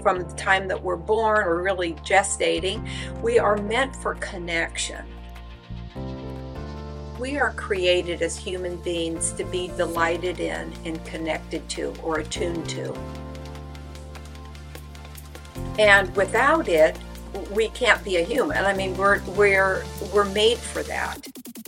from the time that we're born or really gestating, we are meant for connection. We are created as human beings to be delighted in and connected to or attuned to. And without it, we can't be a human. I mean, we're made for that.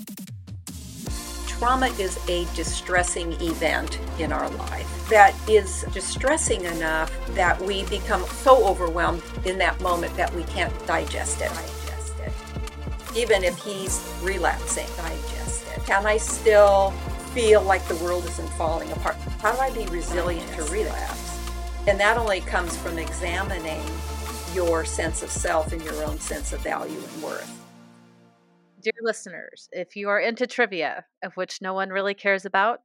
Trauma is a distressing event in our life that is distressing enough that we become so overwhelmed in that moment that we can't digest it. Even if he's relapsing, digest it. Can I still feel like the world isn't falling apart? How do I be resilient to relapse? And that only comes from examining your sense of self and your own sense of value and worth. Dear listeners, if you are into trivia, of which no one really cares about,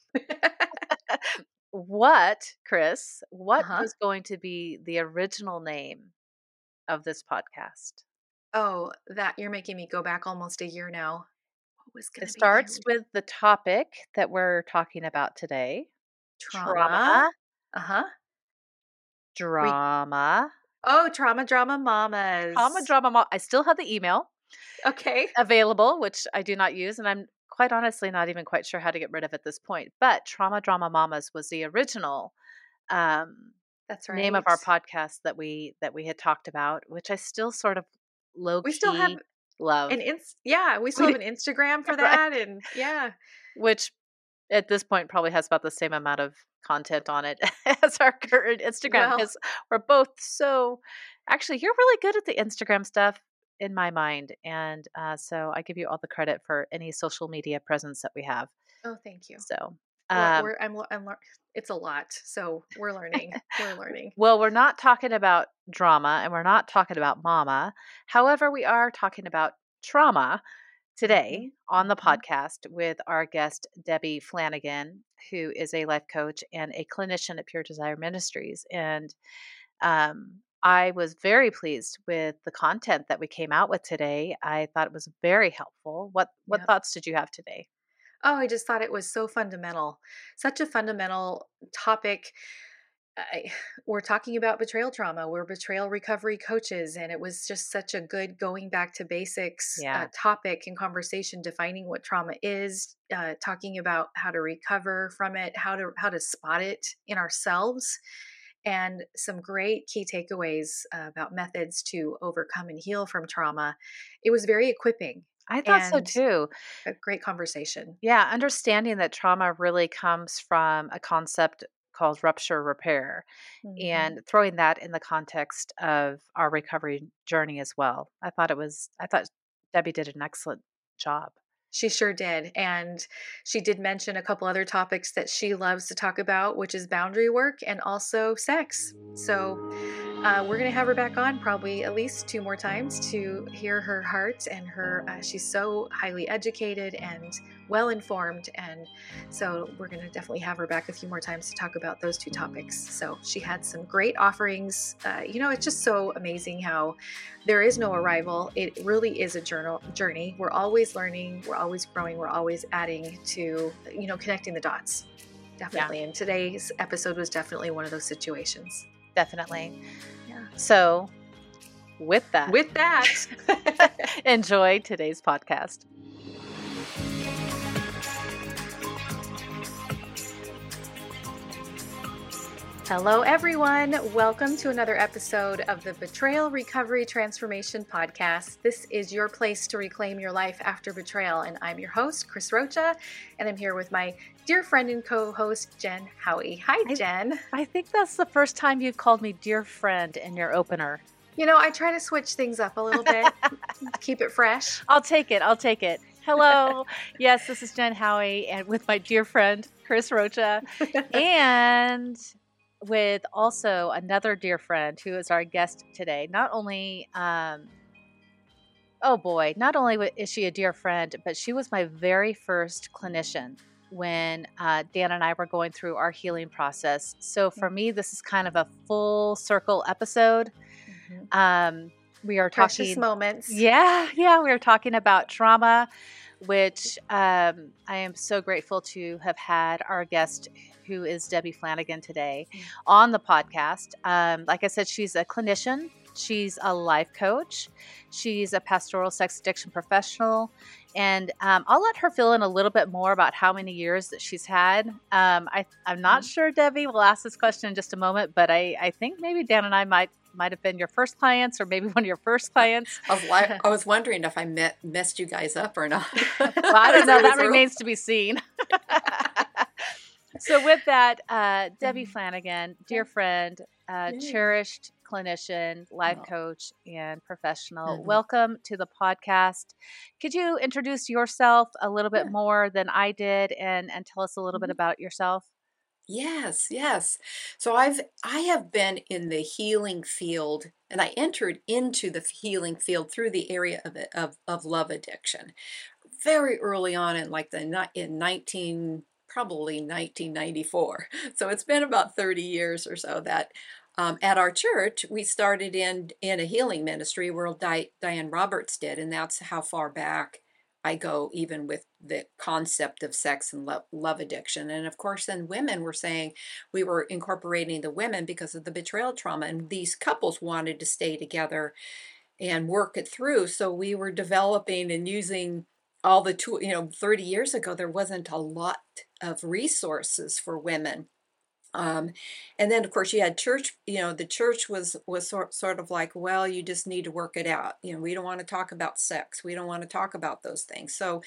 Chris, what was going to be the original name of this podcast? Oh, that you're making me go back almost a year now. What was going to be? It starts with the topic that we're talking about today. Trauma. Drama. Trauma Drama Mamas. Trauma Drama Mama. I still have the email. Okay. Available, which I do not use, and I'm quite honestly not even quite sure how to get rid of at this point. But Trauma Drama Mamas was the original that's right. name of our podcast that we had talked about, which I still sort of low-key we still have love. We still have an Instagram for that, right. And which at this point probably has about the same amount of content on it as our current Instagram, because we're both so. Actually, you're really good at the Instagram stuff, in my mind, and so I give you all the credit for any social media presence that we have. Oh, thank you. So it's a lot, so we're learning. Well, we're not talking about drama, and we're not talking about mama. However, we are talking about trauma today on the podcast with our guest Debbie Flanagan, who is a life coach and a clinician at Pure Desire Ministries, and I was very pleased with the content that we came out with today. I thought it was very helpful. What thoughts did you have today? Oh, I just thought it was so fundamental. Such a fundamental topic. We're talking about betrayal trauma. We're betrayal recovery coaches, and it was just such a good going back to basics topic and conversation, defining what trauma is, talking about how to recover from it, how to spot it in ourselves, and some great key takeaways about methods to overcome and heal from trauma. It was very equipping. I thought so too. A great conversation. Yeah, understanding that trauma really comes from a concept called rupture repair, and throwing that in the context of our recovery journey as well. I thought Debbie did an excellent job. She sure did. And she did mention a couple other topics that she loves to talk about, which is boundary work and also sex. So we're going to have her back on probably at least 2 more times to hear her heart and her. She's so highly educated and well-informed. And so we're going to definitely have her back a few more times to talk about those 2 topics. So she had some great offerings. It's just so amazing how there is no arrival. It really is a journey. We're always learning. We're always growing. We're always adding to, connecting the dots. Definitely. Yeah. And today's episode was definitely one of those situations. Definitely. Yeah. So with that, enjoy today's podcast. Hello, everyone. Welcome to another episode of the Betrayal Recovery Transformation Podcast. This is your place to reclaim your life after betrayal. And I'm your host, Chris Rocha, and I'm here with my dear friend and co-host, Jen Howie. Hi, Jen. I think that's the first time you've called me dear friend in your opener. I try to switch things up a little bit, keep it fresh. I'll take it. Hello. Yes, this is Jen Howie, and with my dear friend, Chris Rocha, and with also another dear friend who is our guest today. Not only is she a dear friend, but she was my very first clinician when Dan and I were going through our healing process. So for me, this is kind of a full circle episode. We are talking precious moments. Yeah. We are talking about trauma which I am so grateful to have had our guest, who is Debbie Flanagan, today on the podcast. Like I said, she's a clinician. She's a life coach. She's a pastoral sex addiction professional. And I'll let her fill in a little bit more about how many years that she's had. I'm not sure, Debbie. We'll ask this question in just a moment, but I think maybe Dan and I might have been your first clients, or maybe one of your first clients. I was wondering if I messed you guys up or not. Well, I don't know. That remains to be seen. So with that, Debbie Flanagan, dear friend, cherished clinician, life coach, and professional, welcome to the podcast. Could you introduce yourself a little bit more than I did, and tell us a little bit about yourself? Yes. So I have been in the healing field, and I entered into the healing field through the area of love addiction very early on in probably 1994. So it's been about 30 years or so that at our church, we started in a healing ministry where Diane Roberts did, and that's how far back I go, even with the concept of sex and love addiction. And of course, then women were saying, we were incorporating the women because of the betrayal trauma, and these couples wanted to stay together and work it through. So we were developing and using all the tools. 30 years ago, there wasn't a lot of resources for women. And then, of course, you had church. The church was sort of like, well, you just need to work it out. We don't want to talk about sex. We don't want to talk about those things. So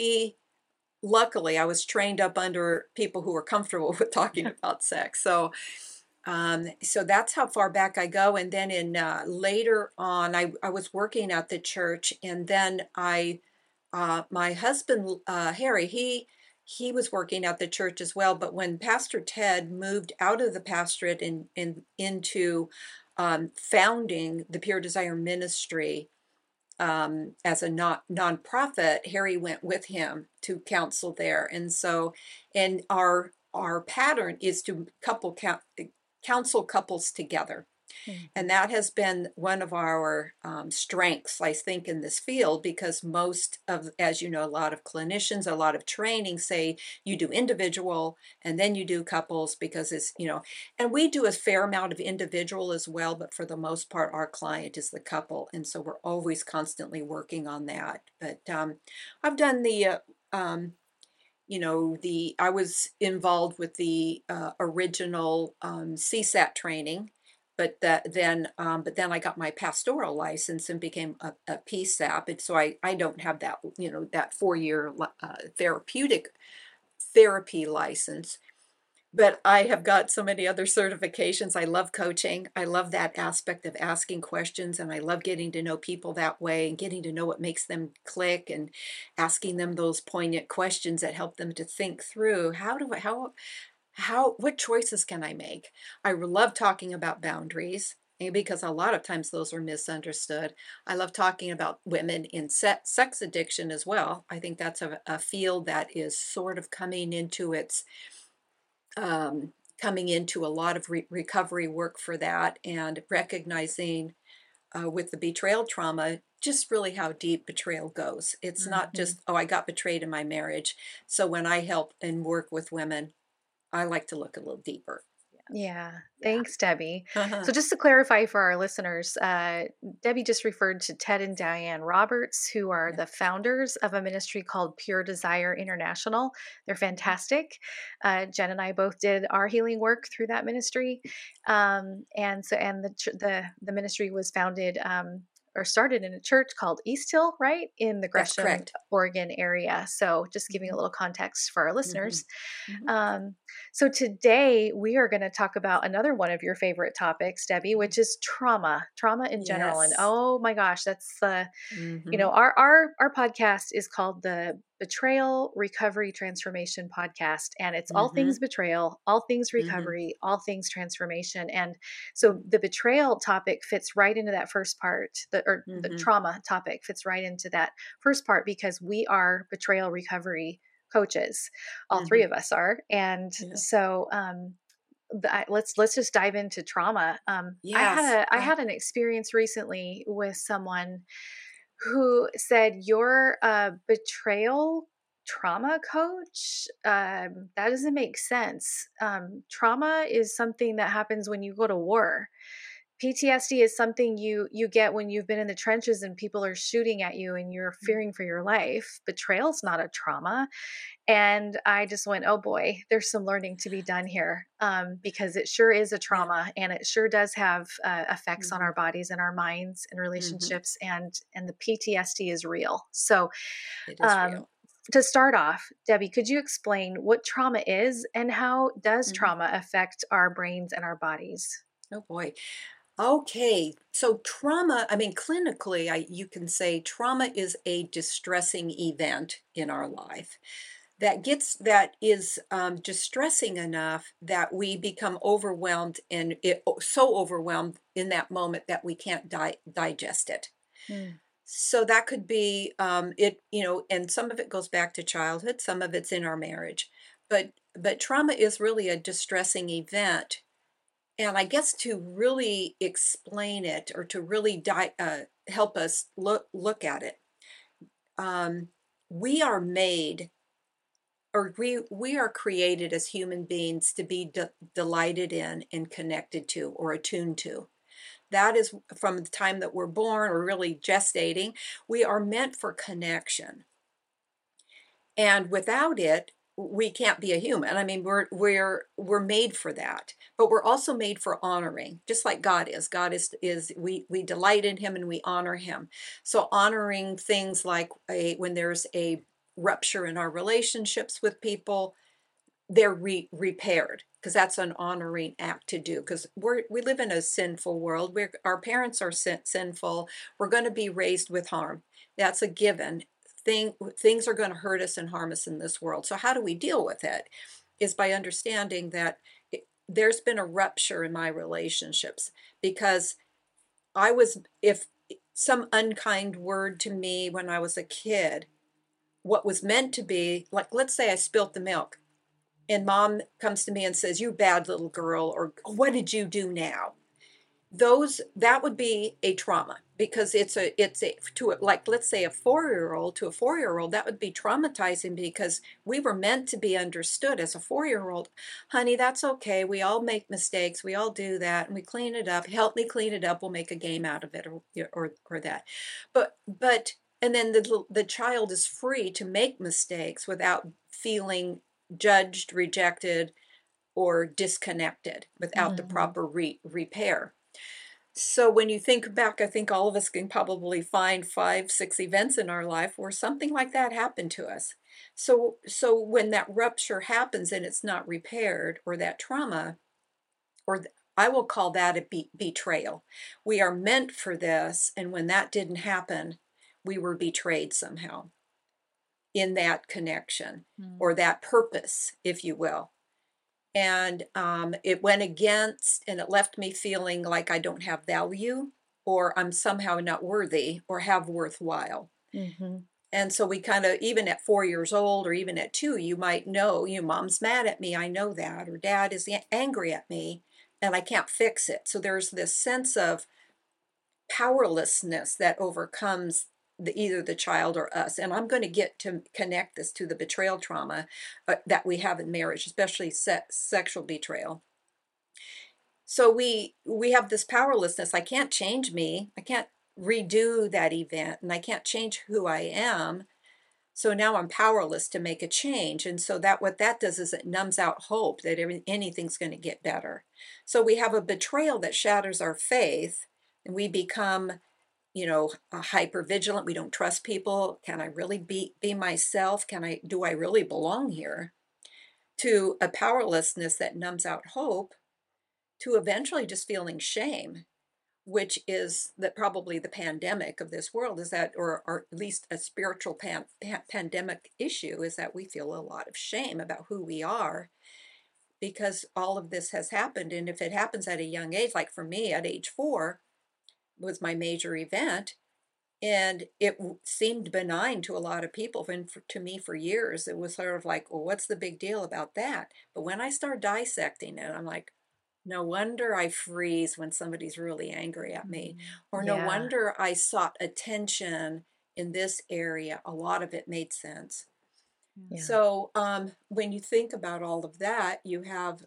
luckily, I was trained up under people who were comfortable with talking about sex. So that's how far back I go. And then later on, I was working at the church, and then my husband, Harry, he was working at the church as well. But when Pastor Ted moved out of the pastorate and into founding the Pure Desire Ministry as a nonprofit, Harry went with him to counsel there. And so, and our pattern is to counsel couples together. And that has been one of our strengths, I think, in this field, because most of, as you know, a lot of clinicians, a lot of training say you do individual and then you do couples, because it's, and we do a fair amount of individual as well, but for the most part, our client is the couple. And so we're always constantly working on that. But I've done I was involved with the original CSAT training. But then I got my pastoral license and became a PSAP, and so I don't have that that 4-year therapy license, but I have got so many other certifications. I love coaching. I love that aspect of asking questions, and I love getting to know people that way and getting to know what makes them click, and asking them those poignant questions that help them to think through what choices can I make? I love talking about boundaries, because a lot of times those are misunderstood. I love talking about women in sex addiction as well. I think that's a field that is sort of coming into a lot of recovery work for that, and recognizing with the betrayal trauma, just really how deep betrayal goes. It's not just, I got betrayed in my marriage. So when I help and work with women, I like to look a little deeper. Yeah. Thanks, Debbie. So just to clarify for our listeners, Debbie just referred to Ted and Diane Roberts, who are the founders of a ministry called Pure Desire International. They're fantastic. Jen and I both did our healing work through that ministry. And the ministry was founded or started in a church called East Hill, right? In the Gresham, Oregon area. So just giving a little context for our listeners. So today we are going to talk about another one of your favorite topics, Debbie, which is trauma in general. And oh my gosh, that's our podcast is called the Betrayal Recovery Transformation Podcast, and it's all things betrayal, all things recovery, all things transformation. And so the betrayal topic fits right into that first part, the trauma topic fits right into that first part, because we are betrayal recovery coaches, all three of us are. And so let's just dive into trauma. I had an experience recently with someone who said, "You're a betrayal trauma coach? That doesn't make sense. Trauma is something that happens when you go to war. PTSD is something you get when you've been in the trenches and people are shooting at you and you're fearing for your life. Betrayal's not a trauma." And I just went, oh boy, there's some learning to be done here, because it sure is a Yeah. trauma, and it sure does have effects on Hmm. our bodies and our minds and Hmm. relationships, and the PTSD is real. So, It is um, real. to start off, Debbie, could you explain what trauma is and how does Hmm. trauma affect our brains and our bodies? Oh boy. Okay, so trauma, I mean, clinically, you can say trauma is a distressing event in our life that is distressing enough that we become overwhelmed and so overwhelmed in that moment that we can't digest it. Mm. So that could be and some of it goes back to childhood, some of it's in our marriage, but trauma is really a distressing event, and I guess to really explain it or to really help us look at it, um, we are made or we are created as human beings to be delighted in and connected to or attuned to. That is from the time that we're born or really gestating. We are meant for connection. And without it, we can't be a human. I mean, we're made for that, but we're also made for honoring, just like God is. God is we delight in Him and we honor Him. So honoring things like when there's a rupture in our relationships with people, they're repaired because that's an honoring act to do. Because we live in a sinful world. Our parents are sinful. We're going to be raised with harm. That's a given. Things are going to hurt us and harm us in this world. So how do we deal with it? Is by understanding that there's been a rupture in my relationships because if some unkind word to me when I was a kid, what was meant to be like, let's say I spilt the milk and mom comes to me and says, "You bad little girl," or "What did you do now?" That would be a trauma because it's a to like, let's say, a 4-year-old to a 4-year-old, that would be traumatizing because we were meant to be understood as a 4-year-old. Honey, that's okay. We all make mistakes. We all do that, and we clean it up. Help me clean it up. We'll make a game out of it, or that. But and then the child is free to make mistakes without feeling judged, rejected, or disconnected without the Mhm. proper repair. So when you think back, I think all of us can probably find 5, 6 events in our life where something like that happened to us. So when that rupture happens and it's not repaired, or that trauma, I will call that a betrayal. We are meant for this, and when that didn't happen, we were betrayed somehow in that connection Mm. or that purpose, if you will. And it went against, and it left me feeling like I don't have value, or I'm somehow not worthy or have worthwhile. Mhm. And so we kind of, even at 4 years old or even at 2, you might know, mom's mad at me. I know that. Or dad is angry at me and I can't fix it. So there's this sense of powerlessness that overcomes either the child or us. And I'm going to get to connect this to the betrayal trauma that we have in marriage, especially sexual betrayal. So we have this powerlessness. I can't change me. I can't redo that event, and I can't change who I am. So now I'm powerless to make a change. And so that what that does is it numbs out hope that anything's going to get better. So we have a betrayal that shatters our faith, and we become, hyper vigilant. We don't trust people. Can I really be myself? Do I really belong here? To a powerlessness that numbs out hope, to eventually just feeling shame, which is that probably the pandemic of this world is that, or at least a spiritual pandemic issue, is that we feel a lot of shame about who we are because all of this has happened. And if it happens at a young age, like for me at age 4 was my major event, and it seemed benign to a lot of people. And to me, for years, it was sort of like, well, what's the big deal about that? But when I start dissecting it, I'm like, no wonder I freeze when somebody's really angry at me, Mm. or no Yeah. wonder I sought attention in this area, a lot of it made sense. Yeah. So when you think about all of that, you have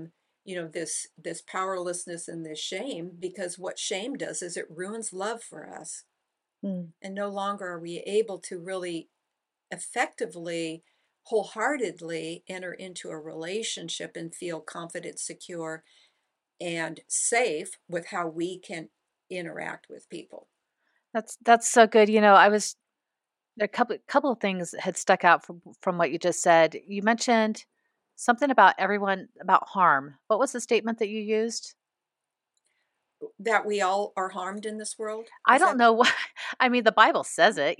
this powerlessness and this shame, because what shame does is it ruins love for us, Mm. and no longer are we able to really effectively, wholeheartedly enter into a relationship and feel confident, secure, and safe with how we can interact with people. That's so good. I was a couple of things had stuck out from what you just said. You mentioned something about everyone about harm. What was the statement that you used? That we all are harmed in this world. I Is don't that know what I mean, the Bible says it,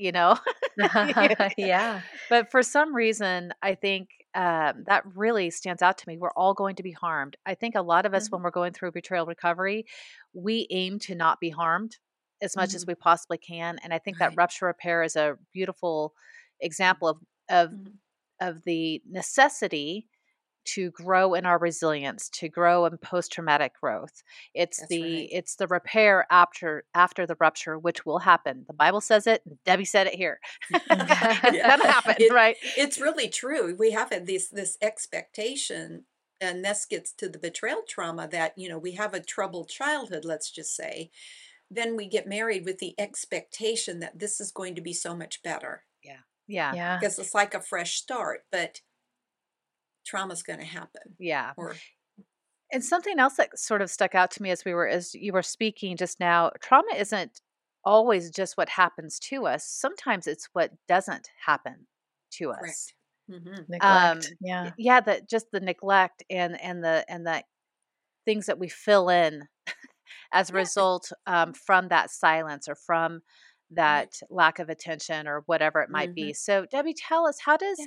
Yeah. but for some reason, I think that really stands out to me. We're all going to be harmed. I think a lot of us, Mhm, when we're going through betrayal recovery, we aim to not be harmed as much as mhm, we possibly can. And I think that right. rupture repair is a beautiful example of Mhm, of the necessity to grow in our resilience, to grow in post-traumatic growth. It's that's the right. it's the repair after the rupture, which will happen. The Bible says it, and Debbie said it here. It's Yeah, gonna happen, it right? it's really true. We have this expectation, and this gets to the betrayal trauma that, we have a troubled childhood, let's just say. Then we get married with the expectation that this is going to be so much better Yeah. Yeah. Yeah. because it's like a fresh start, but trauma's going to happen. Yeah. Or And something else that sort of stuck out to me as you were speaking just now, trauma isn't always just what happens to us. Sometimes it's what doesn't happen to us. correct. Hmm. Neglect. Yeah. Yeah, that just the neglect and the things that we fill in as a Yeah, result from that silence or from right. that lack of attention or whatever it might be. Hmm. So, Debbie, tell us, how does Yeah.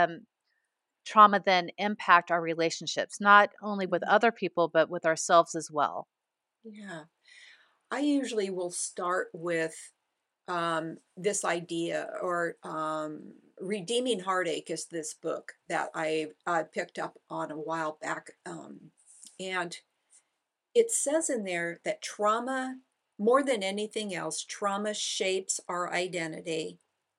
trauma then impact our relationships, not only with Mhm. other people, but with ourselves as well? Yeah. I usually will start with this idea, or Redeeming Heartache is this book that I picked up on a while back. And it says in there that trauma, more than anything else, trauma shapes our identity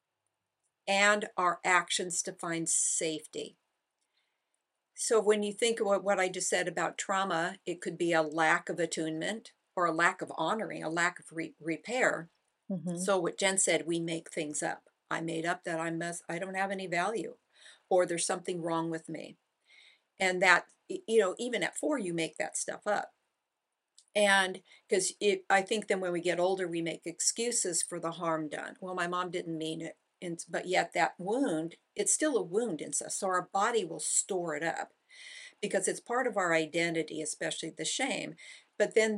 and our actions to find safety. So when you think of what I just said about trauma, it could be a lack of attunement or a lack of honoring, a lack of repair. Hmm. So what Jen said, we make things up. I made up that I don't have any value, or there's something wrong with me. And that, even at 4, you make that stuff up. And because I think then when we get older, we make excuses for the harm done. Well, my mom didn't mean it. But yet that wound, it's still a wound in us. So our body will store it up because it's part of our identity, especially the shame. But then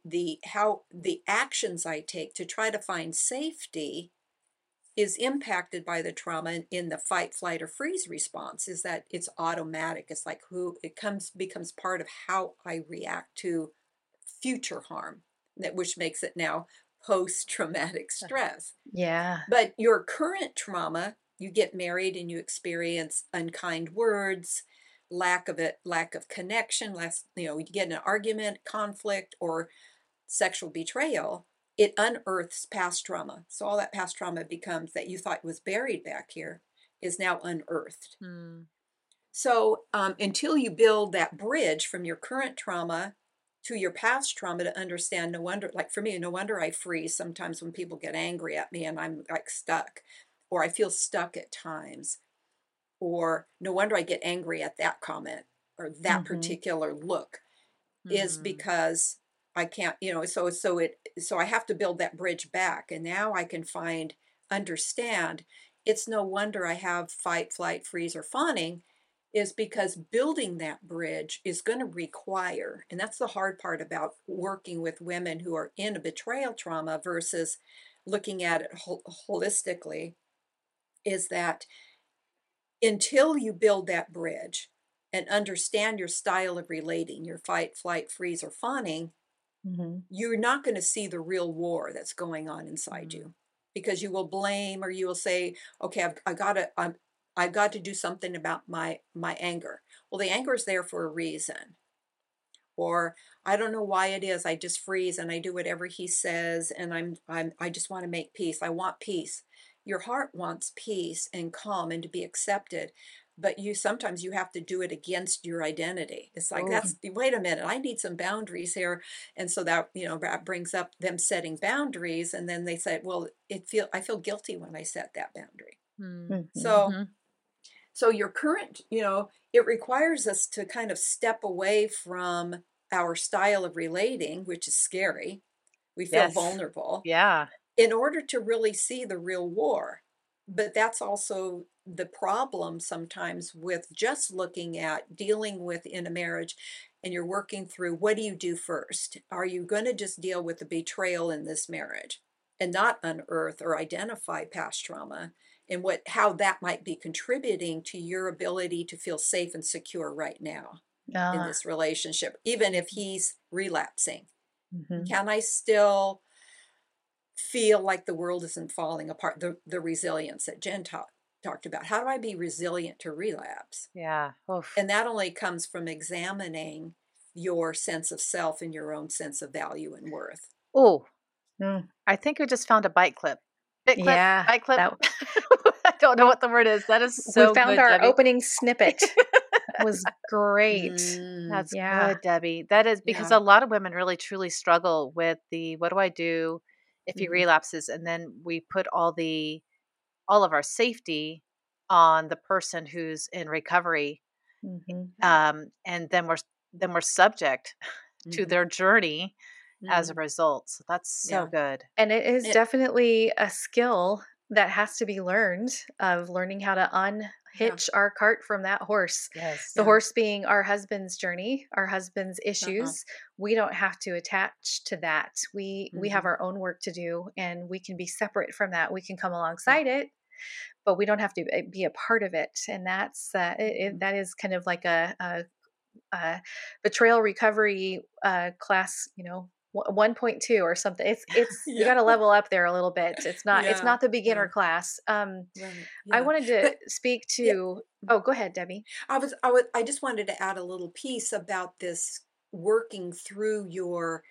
the actions I take to try to find safety is impacted by the trauma in the fight, flight, or freeze response. Is that it's automatic. It's like who it comes becomes part of how I react to future harm, which makes it now post-traumatic stress. Yeah. But your current trauma, you get married and you experience unkind words, lack of connection, less, you get in an argument, conflict, or sexual betrayal. It unearths past trauma. So all that past trauma becomes that you thought was buried back here is now unearthed. Hmm. So until you build that bridge from your current trauma to your past trauma to understand, no wonder, like for me, no wonder I freeze sometimes when people get angry at me and I'm like stuck, or I feel stuck at times, or no wonder I get angry at that comment or that Hmm. particular look, is Hmm. because I can't, so I have to build that bridge back. And now I can understand. It's no wonder I have fight, flight, freeze, or fawning, is because building that bridge is going to require, and that's the hard part about working with women who are in a betrayal trauma versus looking at it holistically, is that until you build that bridge and understand your style of relating, your fight, flight, freeze, or fawning, Hmm. you're not going to see the real war that's going on inside Hmm. you, because you will blame, or you will say, okay, I've got to do something about my anger. Well, the anger is there for a reason. or I don't know why it is, I just freeze and I do whatever he says, and I just want to make peace. I want peace. Your heart wants peace and calm and to be accepted, but you sometimes you have to do it against your identity. It's like, Oh, that's, wait a minute, I need some boundaries here. And so that, that brings up them setting boundaries, and then they say, well, I feel guilty when I set that boundary. Mhm. So mhm. so your current, it requires us to kind of step away from our style of relating, which is scary. We feel Yes. vulnerable Yeah. in order to really see the real war. But that's also the problem sometimes with just looking at dealing with in a marriage, and you're working through, what do you do first? Are you going to just deal with the betrayal in this marriage and not unearth or identify past trauma and how that might be contributing to your ability to feel safe and secure right now in Ah. this relationship, even if he's relapsing? Mhm. Can I still feel like the world isn't falling apart? The resilience that Jen talked about. How do I be resilient to relapse? Yeah. Oof. And that only comes from examining your sense of self and your own sense of value and worth. Oh, Mm. I think we just found a bite clip. Bit clip, Yeah, bite clip. that I don't know what the word is. That is we so found good, our Debbie. opening snippet. That was great. Mm, That's Yeah. good, Debbie. That is because yeah. a lot of women really truly struggle with the what do I do if he Mhm, relapses, and then we put all of our safety on the person who's in recovery, Mhm. and then we're subject to mhm, their journey as a mm, result. So that's so yeah. good. And it is It, definitely a skill that has to be learned, of learning how to yeah. unhitch our cart from that horse. The Yes. Yeah. horse being our husband's journey, our husband's Uh-huh. issues. We don't have to attach to that. We have Mhm. our own work to do, and we can be separate from that. We can come Yeah. alongside it, but we don't have to be a part of it. And that's Mhm. that is kind of like betrayal recovery class, 1.2 or something. It's you Yeah. got to level up there a little bit. It's Yeah. not the Yeah. beginner class. Right. I Yeah. wanted to But speak yeah. to. Oh, go ahead, Debbie. I just wanted to add a little piece about this working through your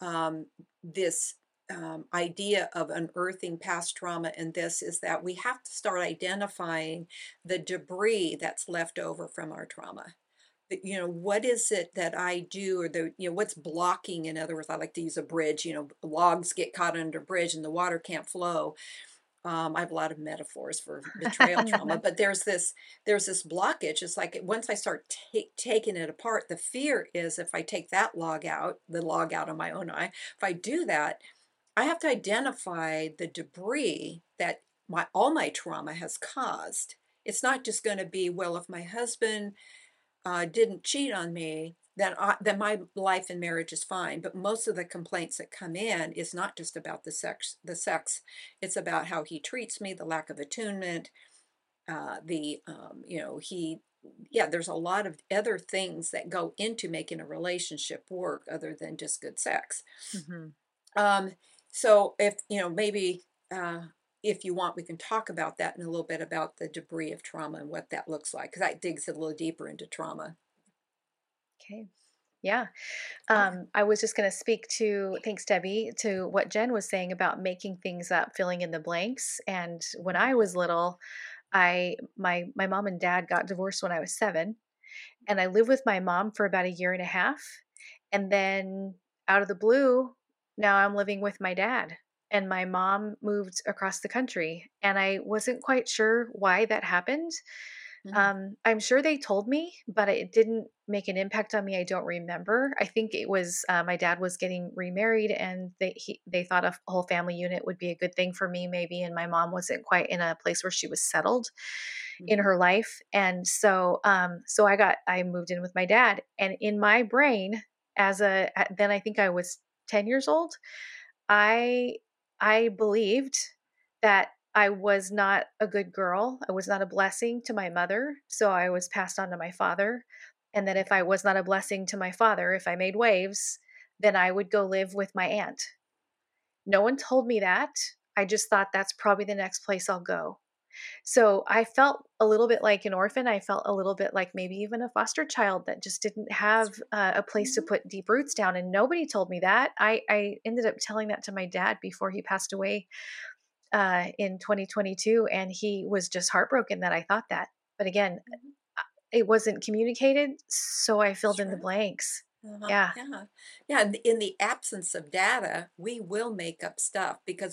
this idea of unearthing past trauma, and this is that we have to start identifying the debris that's left over from our trauma. What is it that I do, or what's blocking? In other words, I like to use a bridge. Logs get caught under a bridge and the water can't flow. I have a lot of metaphors for betrayal trauma, Mhm. but there's this blockage. It's like once I start taking it apart, the fear is, if I take the log out of my own eye, if I do that, I have to identify the debris that all my trauma has caused. It's not just going to be, well, if my husband didn't cheat on me, then my life and marriage is fine. But most of the complaints that come in is not just about the sex. It's about how he treats me, the lack of attunement, the he. Yeah, there's a lot of other things that go into making a relationship work other than just good sex. Hmm. Um, so if maybe if you want, we can talk about that in a little bit, about the debris of trauma and what that looks like, because that digs a little deeper into trauma. Okay. Yeah. Oh, I was just going to speak to, thanks, Debbie, to what Jen was saying about making things up, filling in the blanks. And when I mhm, was little, my mom and dad got divorced when I was 7, and I lived with my mom for about a year and a half. And then out of the blue, now I'm living with my dad. And my mom moved across the country. And I wasn't quite sure why that happened. mhm, I'm sure they told me, but it didn't make an impact on me. I don't remember. I think it was my dad was getting remarried, and they thought a whole family unit would be a good thing for me, maybe. And my mom wasn't quite in a place where she was settled in mhm, her life, and so I moved in with my dad, and in my brain, then I think I was 10 years old. I I believed that I was not a good girl. I was not a blessing to my mother, so I was passed on to my father. And that if I was not a blessing to my father, if I made waves, then I would go live with my aunt. No one told me that. I just thought that's probably the next place I'll go. So I felt a little bit like an orphan. I felt a little bit like maybe even a foster child that just didn't have a place to Mhm. put deep roots down. And nobody told me that. I ended up telling that to my dad before he passed away in 2022. And he was just heartbroken that I thought that. But again, Mhm. it wasn't communicated. So I filled in the Sure. blanks. Uh-huh. Yeah. Yeah. Yeah. In the absence of data, we will make up stuff because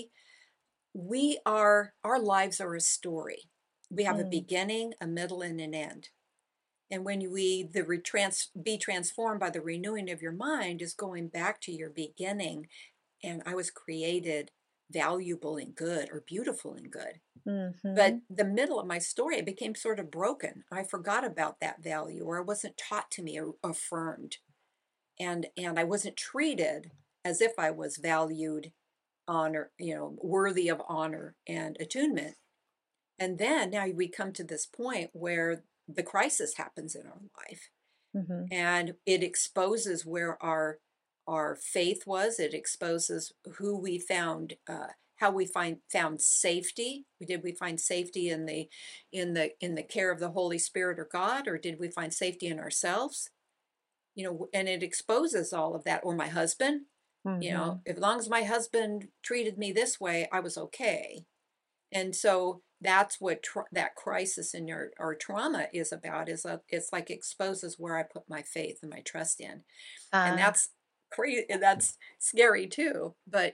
we are our lives are a story. We have a Mm, beginning, a middle, and an end. And when we the retrans be transformed by the renewing of your mind is going back to your beginning. And I was created valuable and good or beautiful and good. But mhm, the middle of my story, it became sort of broken. I forgot about that value, or it wasn't taught to me or affirmed. And I wasn't treated as if I was valued, honor, worthy of honor and attunement. And then now we come to this point where the crisis happens in our life, mhm, and it exposes where our faith was. It exposes who we found, how we found safety. Did we find safety in the care of the Holy Spirit or God, or did we find safety in ourselves? And it exposes all of that. Or my husband, mhm. as long as my husband treated me this way, I was okay. And so that's what that crisis in your or trauma is about. It's like exposes where I put my faith and my trust in, and Uh, that's crazy. That's scary too.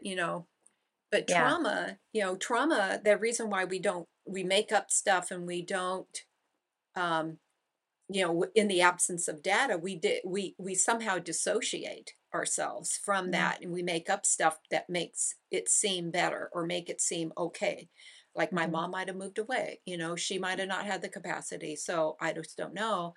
But yeah. trauma. The reason why we make up stuff and we don't, um, in the absence of data, we somehow dissociate ourselves from Mm, that, and we make up stuff that makes it seem better or make it seem okay. Like my mhm, mom might have moved away, she might have not had the capacity, so I just don't know.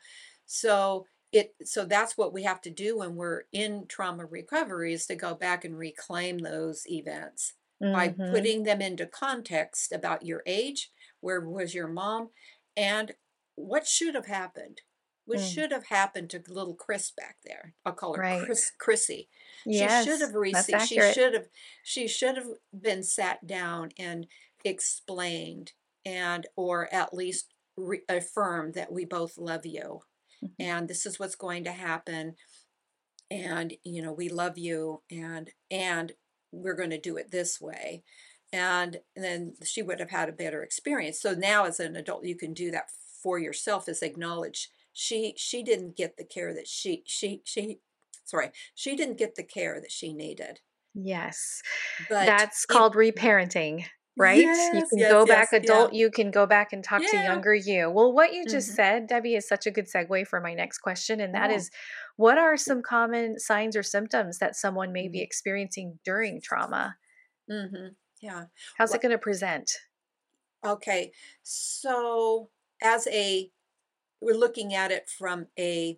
So that's what we have to do when we're in trauma recovery, is to go back and reclaim those events by mhm, putting them into context about your age, where was your mom, and what should have happened. What mm, should have happened to little Chris back there? I'll call her right. Chrissy. She should Yes, have that's received. accurate. She should have been sat down and explained, and or at least affirmed that we both love you, Mhm, and this is what's going to happen, and we love you, and we're going to do it this way, and then she would have had a better experience. So now as an adult you can do that for yourself, is acknowledge she didn't get the care that she sorry, she didn't get the care that she needed. yes. But That's if called reparenting, right? You yes, can yes, go back yes, yeah, adult, you can go back and talk to yeah. younger you. Well, what you just Hmm. said, Debbie, is such a good segue for my next question, and that Oh. is, what are some common signs or symptoms that someone may be Mm-hmm. experiencing during trauma? Mm-hmm. Yeah. How's it What? gonna present? Okay. So as a we're looking at it from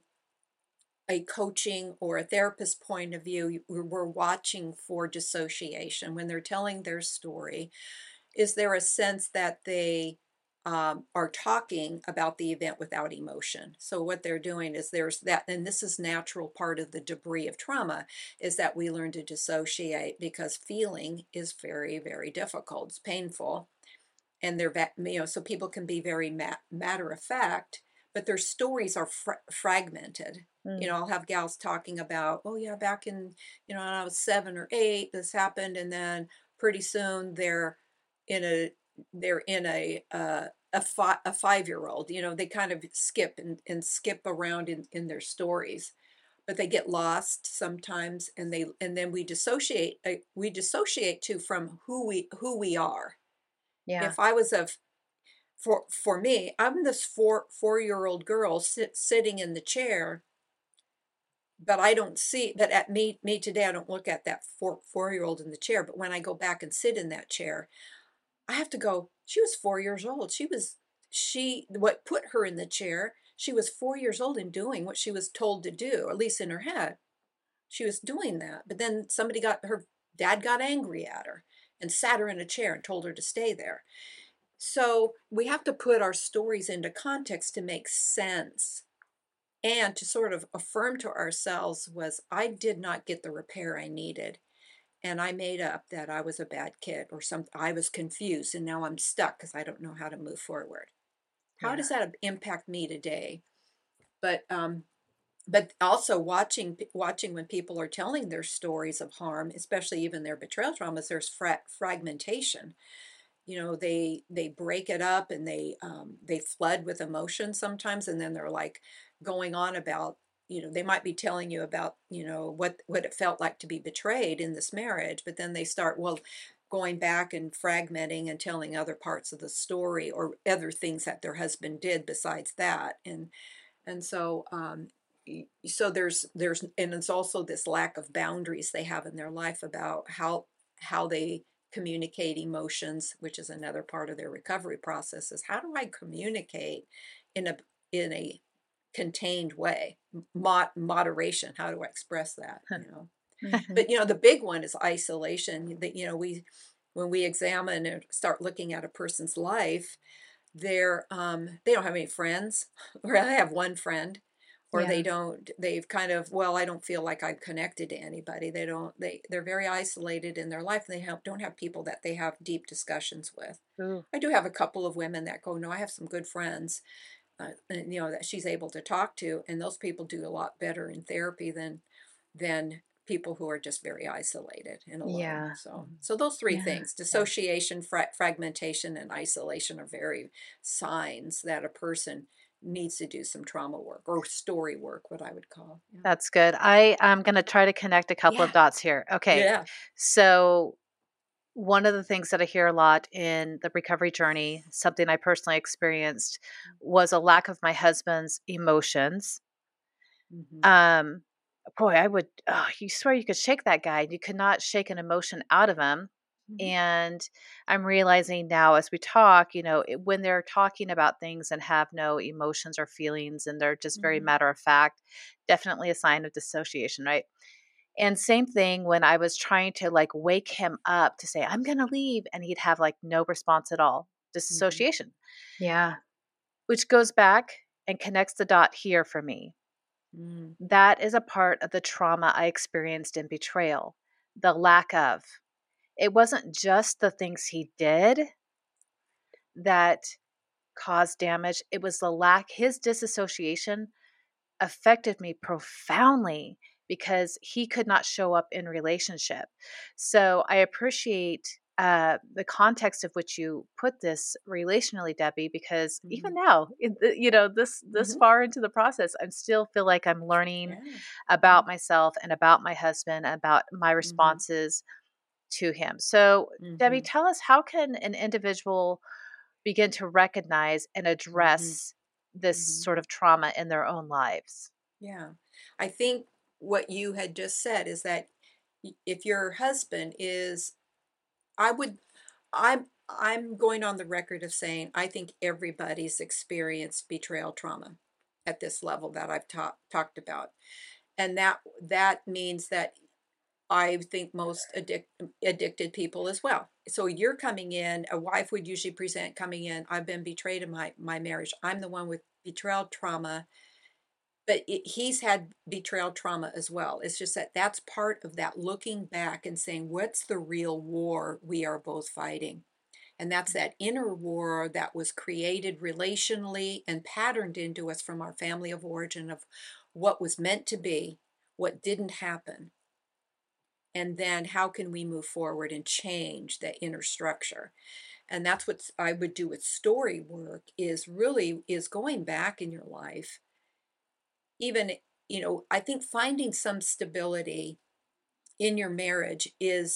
a coaching or a therapist point of view, we're watching for dissociation when they're telling their story. Is there a sense that they are talking about the event without emotion? So what they're doing is there's that, and this is natural part of the debris of trauma, is that we learn to dissociate because feeling is very, very difficult. It's painful, and so people can be very matter of fact, but their stories are fragmented. Mm, I'll have gals talking about, oh yeah, back in, when I was 7 or 8, this happened, and then pretty soon in a they're in a 5-year-old. They kind of skip and skip around in their stories, but they get lost sometimes, and then we dissociate too from who we are. yeah. If I was a For me, I'm this four-year-old girl sitting in the chair, but I don't see that at me today. I don't look at that four-year-old in the chair, but when I go back and sit in that chair, I have to go, she was 4 years old. What put her in the chair, she was 4 years old and doing what she was told to do, at least in her head. She was doing that. But then her dad got angry at her and sat her in a chair and told her to stay there. So we have to put our stories into context to make sense, and to sort of affirm to ourselves was, I did not get the repair I needed. and I made up that I was a bad kid or something. I was confused and now I'm stuck because I don't know how to move forward. How Yeah. does that impact me today? But also watching when people are telling their stories of harm, especially even their betrayal traumas, there's fragmentation. They break it up and they flood with emotion sometimes, and then they're like going on about, they might be telling you about, what it felt like to be betrayed in this marriage, but then they start, well, going back and fragmenting and telling other parts of the story or other things that their husband did besides that. And so so there's and it's also this lack of boundaries they have in their life about how they communicate emotions, which is another part of their recovery process. Is how do I communicate in a contained way, moderation? How do I express that? Mhm. But the big one is isolation. That we when we examine and start looking at a person's life, they don't have any friends, or they have one friend, or Yeah. they've kind of, well, I don't feel like I'm connected to anybody. They're very isolated in their life. And don't have people that they have deep discussions with. Ooh, I do have a couple of women that go, no, I have some good friends, and, that she's able to talk to, and those people do a lot better in therapy than people who are just very isolated and alone. Yeah. So those three Yeah. things: dissociation, fragmentation, and isolation, are very signs that a person needs to do some trauma work or story work, what I would call. Yeah. that's good. I am going to try to connect a couple of Yeah. dots here. Okay. Yeah. So, one of the things that I hear a lot in the recovery journey, something I personally experienced, was a lack of my husband's emotions. Mm-hmm. Um, Boy, you swear you could shake that guy. You could not shake an emotion out of him. Mm-hmm. And I'm realizing now as we talk, when they're talking about things and have no emotions or feelings and they're just very Mm-hmm. matter of fact, definitely a sign of dissociation, right? And same thing when I was trying to like wake him up to say, I'm going to leave. And he'd have like no response at all, Mm-hmm. disassociation, Yeah. which goes back and connects the dot here for me. Mm-hmm. That is a part of the trauma I experienced in betrayal, the lack of. It wasn't just the things he did that caused damage, it was his disassociation affected me profoundly because he could not show up in relationship. So I appreciate the context of which you put this relationally, Debbie, because even now, this Mm-hmm. far into the process, I still feel like I'm learning Yeah. about myself and about my husband, about my Mm-hmm. responses to him. So, Debbie, Mm-hmm. tell us, how can an individual begin to recognize and Mm-hmm. address this Mm-hmm. sort of trauma in their own lives? Yeah. I think what you had just said is that if your husband is, I would, I'm going on the record of saying I think everybody's experienced betrayal trauma at this level that I've talked about, and that means that I think most addicted people as well. So you're coming in. A wife would usually present coming in. I've been betrayed in my marriage. I'm the one with betrayal trauma, but he's had betrayal trauma as well. It's just that that's part of that looking back and saying, what's the real war we are both fighting? And that's that inner war that was created relationally and patterned into us from our family of origin of what was meant to be, what didn't happen. And then how can we move forward and change that inner structure? And that's what I would do with story work, is going back in your life. Even, I think finding some stability in your marriage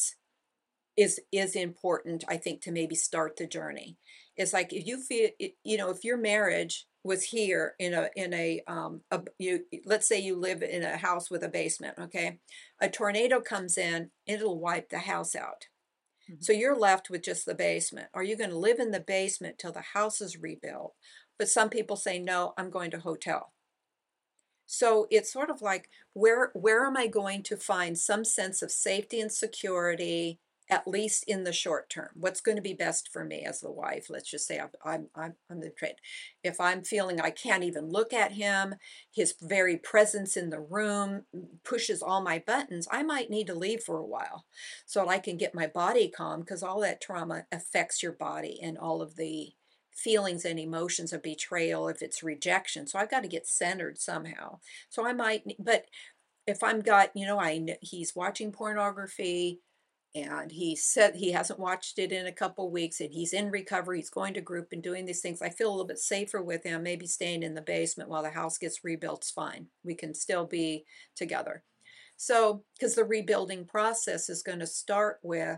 is important, I think, to maybe start the journey. It's like if you feel if your marriage was here you, let's say you live in a house with a basement, okay? A tornado comes in, it'll wipe the house out. Mhm. So you're left with just the basement. Are you going to live in the basement till the house is rebuilt? But some people say, no, I'm going to hotel. So it's sort of like, where am I going to find some sense of safety and security at least in the short term. What's going to be best for me as the wife? Let's just say I'm the trade. If I'm feeling I can't even look at him, his very presence in the room pushes all my buttons, I might need to leave for a while so that I can get my body calm, because all that trauma affects your body and all of the feelings and emotions of betrayal, if it's rejection. So I've got to get centered somehow. So I might, but if I'm got, he's watching pornography and he said he hasn't watched it in a couple weeks and he's in recovery, he's going to group and doing these things, I feel a little bit safer with him, maybe staying in the basement while the house gets rebuilt's fine. We can still be together. So, because the rebuilding process is going to start with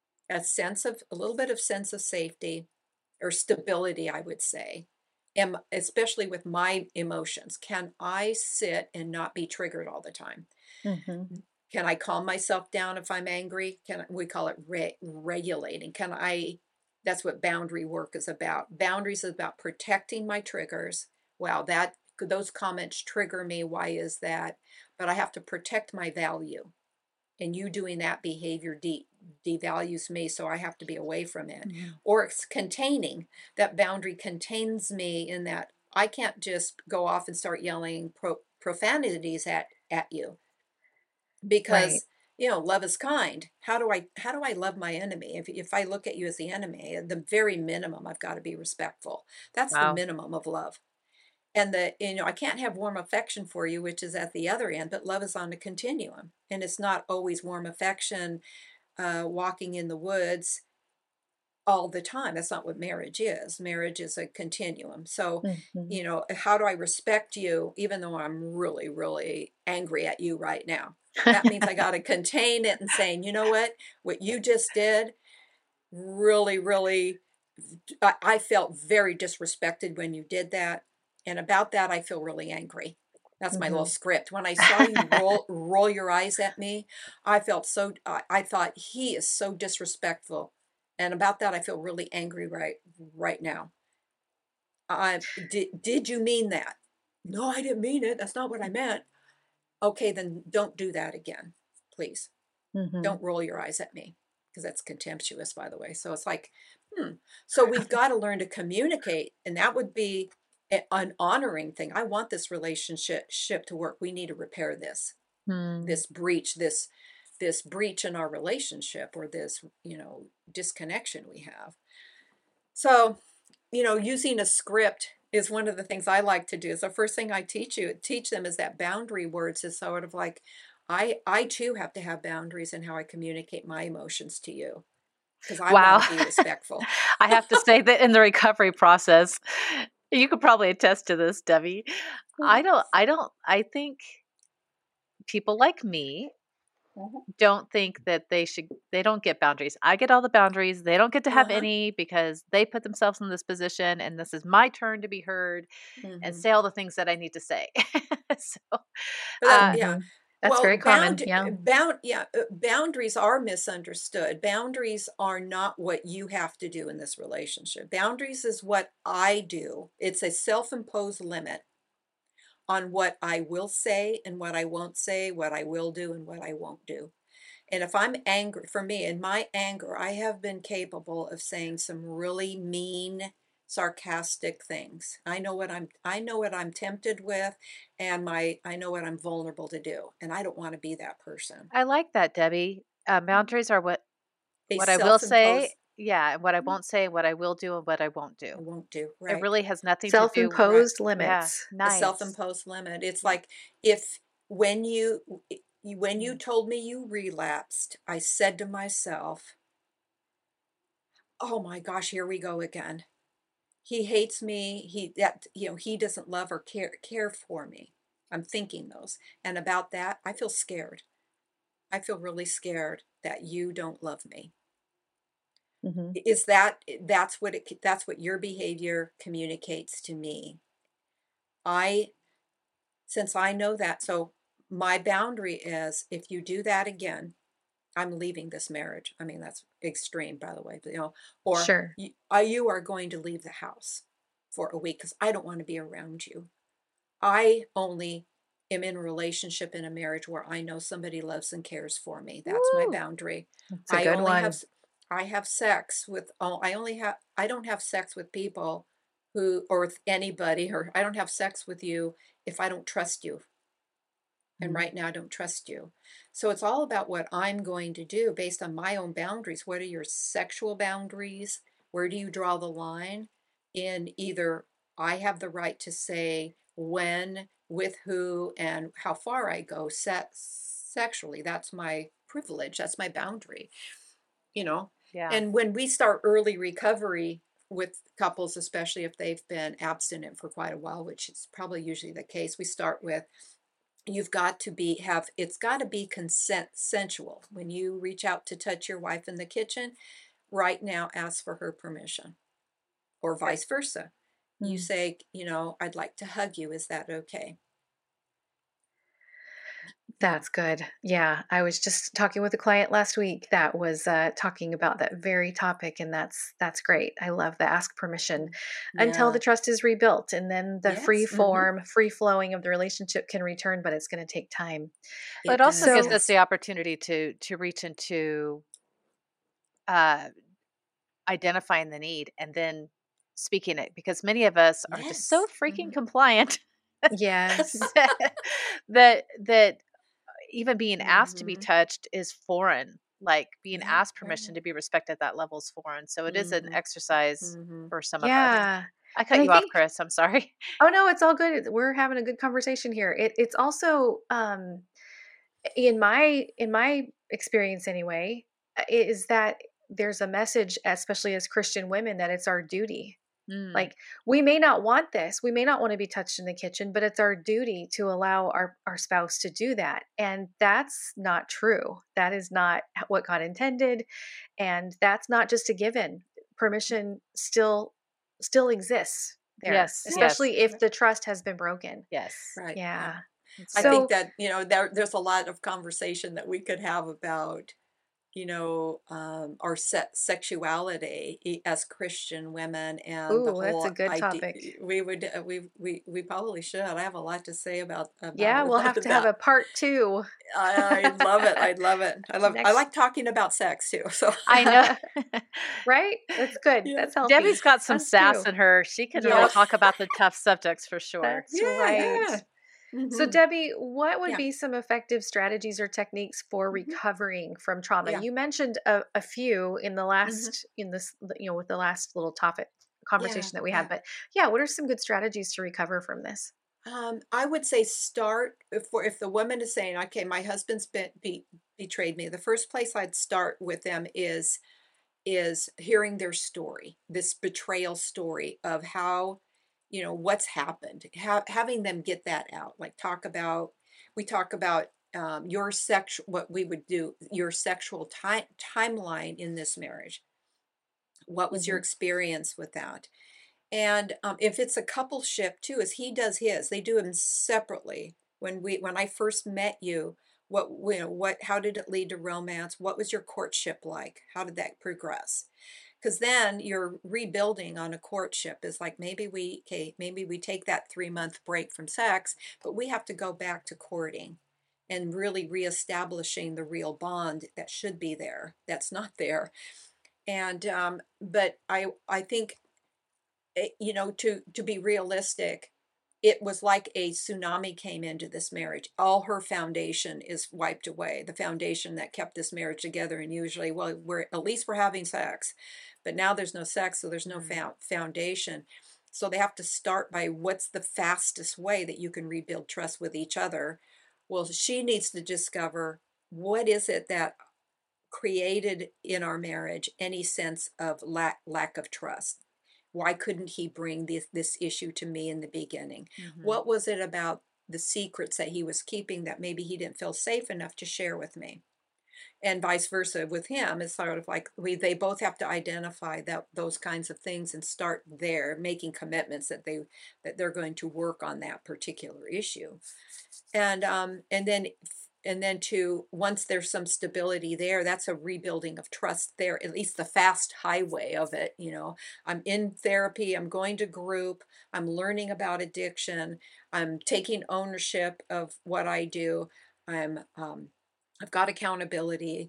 a little bit of sense of safety or stability, I would say, and especially with my emotions. Can I sit and not be triggered all the time? Mm-hmm. Can I calm myself down if I'm angry? We call it regulating. That's what boundary work is about. Boundaries is about protecting my triggers. Wow, those comments trigger me. Why is that? But I have to protect my value. And you doing that behavior devalues me, so I have to be away from it. Mm-hmm. Or it's containing. That boundary contains me in that I can't just go off and start yelling profanities at you, Right. because love is kind. How do I love my enemy? If I look at you as the enemy, at the very minimum, I've got to be respectful. That's the Wow. minimum of love. And I can't have warm affection for you, which is at the other end, but love is on a continuum, and it's not always warm affection, walking in the woods all the time. That's not what marriage is. Marriage is a continuum. So, Mm-hmm. how do I respect you even though I'm really, really angry at you right now? That means I got to contain it and saying, you know what you just did really, really, I felt very disrespected when you did that. And about that, I feel really angry. That's my little Mm-hmm. script. When I saw you roll your eyes at me, I felt I thought he is so disrespectful. And about that, I feel really angry right now. Did you mean that? No, I didn't mean it. That's not what I meant. Okay, then don't do that again, please. Mm-hmm. Don't roll your eyes at me, because that's contemptuous, by the way. So it's like, So we've got to learn to communicate, and that would be an honoring thing. I want this relationship to work. We need to repair this breach, this breach in our relationship, or this disconnection we have. So, using a script is one of the things I like to do. Is the first thing I teach them is that boundary words is sort of like, I too have to have boundaries in how I communicate my emotions to you, because I Wow. want to be respectful. I have to say that in the recovery process, you could probably attest to this, Debbie. I think people like me Mhm. don't think that they don't get boundaries. I get all the boundaries. They don't get to have Uh-huh. any because they put themselves in this position and this is my turn to be heard and Hmm. say all the things that I need to say. So, But uh, yeah. Mm-hmm. That's Well, very common. Yeah. boundaries are misunderstood. Boundaries are not what you have to do in this relationship. Boundaries is what I do. It's a self-imposed limit on what I will say and what I won't say, what I will do and what I won't do. And if I'm angry, for me, in my anger, I have been capable of saying some really mean, sarcastic things. I know what I'm tempted with, and I know what I'm vulnerable to do, and I don't want to be that person. I like that, Debbie. Boundaries are A what I will say, self-imposed, yeah, and what I won't say, what I will do, and what I won't do. I won't do, It right? really has nothing to do. Right. Self-imposed Yeah, limits. A nice. self-imposed limit. It's Yeah. like, if when you told me you relapsed, I said to myself, "Oh my gosh, here we go again. He hates me. He doesn't love or care for me." I'm thinking those. And about that, I feel scared. I feel really scared that you don't love me. Hmm. That's what your behavior communicates to me. I Since I know that, so my boundary is, if you do that again, I'm leaving this marriage. I mean, that's extreme, by the way, but, or Sure. you are going to leave the house for a week, because I don't want to be around you. I only am in a relationship in a marriage where I know somebody loves and cares for me. That's my Woo! boundary. That's a I good only have one. s- I have sex with oh, I don't have sex with people who or with anybody, or I don't have sex with you if I don't trust you. And Mm. right now I don't trust you. So it's all about what I'm going to do based on my own boundaries. What are your sexual boundaries? Where do you draw the line? In either I have the right to say when, with who, and how far I go sexually. That's my privilege. That's my boundary, you know. Yeah. And when we start early recovery with couples, especially if they've been abstinent for quite a while, which is probably usually the case, we start with you've got to be have it's got to be consensual when you reach out to touch your wife in the kitchen. Right now, ask for her permission, or vice versa. You Mm. say, I'd like to hug you, is that okay? Yeah. That's good. Yeah, I was just talking with a client last week that was talking about that very topic, and that's great. I love the ask permission until the Yeah. trust is rebuilt, and then the free Yes. Hmm. form, free flowing of the relationship can return, but it's going to take time. But it It also does, gives So, us yes. the opportunity to reach into uh, identifying the need and then speaking it, because many of us are just so Yes. freaking Hmm. compliant yes, that that even being asked to be Hmm. touched is foreign. Like being Yeah, asked permission right. to be respected at that level is foreign. So it is an Hmm. exercise Hmm. for some of us. Yeah. yeah, I and cut I you off, think Chris. I'm sorry. oh no, it's all good. We're having a good conversation here. It's also in my experience anyway, is that there's a message, especially as Christian women, that it's our duty. Mm, Like, we may not want this, we may not want to be touched in the kitchen, but it's our duty to allow our spouse to do that. And that's not true. That is not what God intended. And that's not just a given. Permission still exists there, yes, yes, especially if Right. the trust has been broken. yes. Right. Yeah. Yeah. That's I good. think So, that, there's a lot of conversation that we could have about, our sexuality as Christian women, and the ooh, that's a whole good idea. topic. We probably should. I have a lot to say Yeah, we'll have about to have that. a part 2 I love it. I love it. I next. like talking about sex too. So I know. Right? That's good. yeah, That's healthy. Debbie's got some Us sass too. in her. She can really oh Yes, talk about the tough subjects for sure. that's yeah, right. yeah. So, Hmm. Debbie, what would Yeah. be some effective strategies or techniques for Hmm. recovering from trauma? Yeah. You mentioned a few in the Hmm. last, in this, with the last little topic Yeah. conversation that we had, Yeah. but yeah, what are some good strategies to recover from this? I would say start if the woman is saying, "Okay, my husband's betrayed me." The first place I'd start with them is hearing their story, this betrayal story of how, what's happened. Having them get that out, like we talk about your sexual, what we would do, your sexual timeline in this marriage. What was your Hmm. experience with that? And if it's a couple ship too, as he does his, they do them separately. When I first met you, how did it lead to romance? What was your courtship like? How did that progress? Because then you're rebuilding on a courtship. Is like maybe we take that 3 month break from sex, but we have to go back to courting and really reestablishing the real bond that should be there. That's not there. And but I think to be realistic, it was like a tsunami came into this marriage. All her foundation is wiped away. The foundation that kept this marriage together, and usually, well, we're having sex, but now there's no sex, so there's no Mm. foundation. So they have to start by what's the fastest way that you can rebuild trust with each other. Well, she needs to discover what is it that created in our marriage any sense of lack of trust. Why couldn't he bring this issue to me in the beginning? Mhm. What was it about the secrets that he was keeping that maybe he didn't feel safe enough to share with me? And vice versa with him. It's sort of like they both have to identify those kinds of things and start there making commitments that they're going to work on that particular issue. And then to once there's some stability there, that's a rebuilding of trust there, at least the fast highway of it. I'm in therapy, I'm going to group, I'm learning about addiction, I'm taking ownership of what I do, I've got accountability,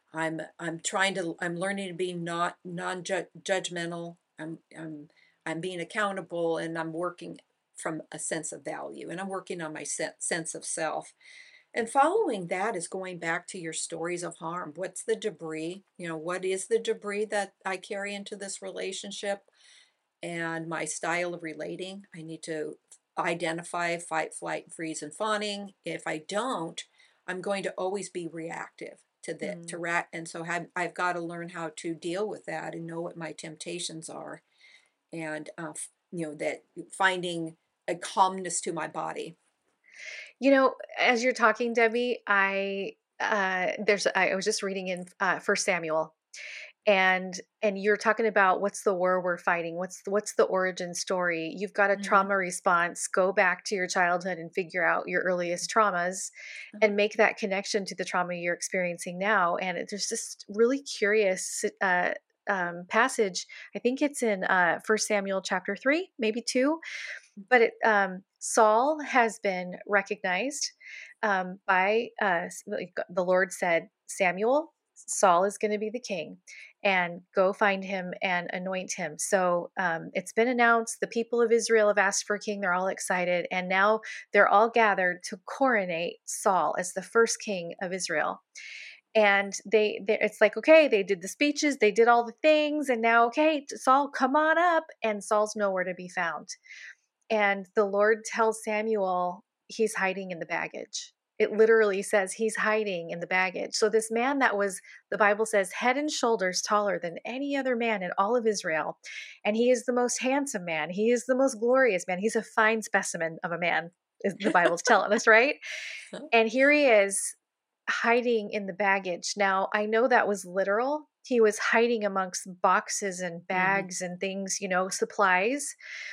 I'm learning to be not non-judgmental, I'm being accountable, and I'm working from a sense of value, and I'm working on my sense of self. And following that is going back to your stories of harm. What's the debris? What is the debris that I carry into this relationship and my style of relating? I need to identify fight, flight, freeze, and fawning. If I don't, I'm going to always be reactive to that. And so I've got to learn how to deal with that and know what my temptations are, and that finding a calmness to my body. As you're talking, Debbie, I was just reading in First Samuel, and you're talking about what's the war we're fighting, what's the origin story. You've got a trauma response. Go back to your childhood and figure out your earliest traumas, and make that connection to the trauma you're experiencing now. And there's this really curious passage. I think it's in First Samuel chapter 3, maybe 2, but Saul has been recognized by the Lord said, Samuel, Saul is going to be the king, and go find him and anoint him. So it's been announced. The people of Israel have asked for a king. They're all excited. And now they're all gathered to coronate Saul as the first king of Israel. And it's like, okay, they did the speeches, they did all the things, and now, okay, Saul, come on up. And Saul's nowhere to be found. And the Lord tells Samuel he's hiding in the baggage. It literally says he's hiding in the baggage. So this man that was, the Bible says, head and shoulders taller than any other man in all of Israel. And he is the most handsome man. He is the most glorious man. He's a fine specimen of a man, the Bible's telling us, right? And here he is hiding in the baggage. Now, I know that was literal. He was hiding amongst boxes and bags and things, supplies.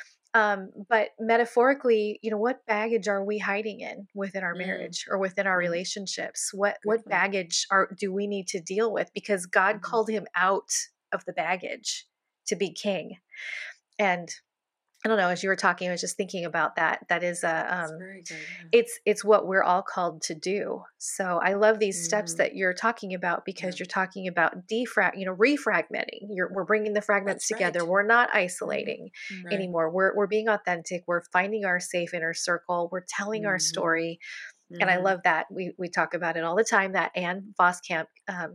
But metaphorically, what baggage are we hiding in within our marriage or within our relationships? What baggage do we need to deal with? Because God called him out of the baggage to be king. And I don't know, as you were talking, I was just thinking about that. That is very good, yeah. It's what we're all called to do. So I love these steps that you're talking about, because you're talking about refragmenting. We're bringing the fragments together. Right. We're not isolating anymore. We're being authentic. We're finding our safe inner circle. We're telling our story. And I love that. We talk about it all the time, that Anne Voskamp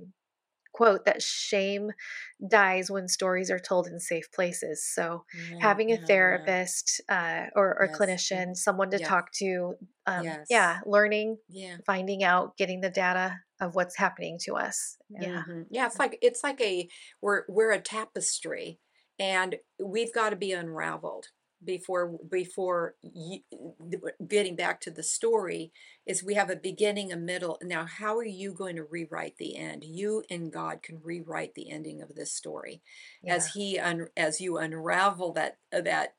quote, that shame dies when stories are told in safe places. So having a therapist or a clinician, someone to talk to, learning, finding out, getting the data of what's happening to us. It's like we're a tapestry, and we've got to be unraveled before getting back to the story. Is we have a beginning, a middle. Now, how are you going to rewrite the end? You and God can rewrite the ending of this story as you unravel that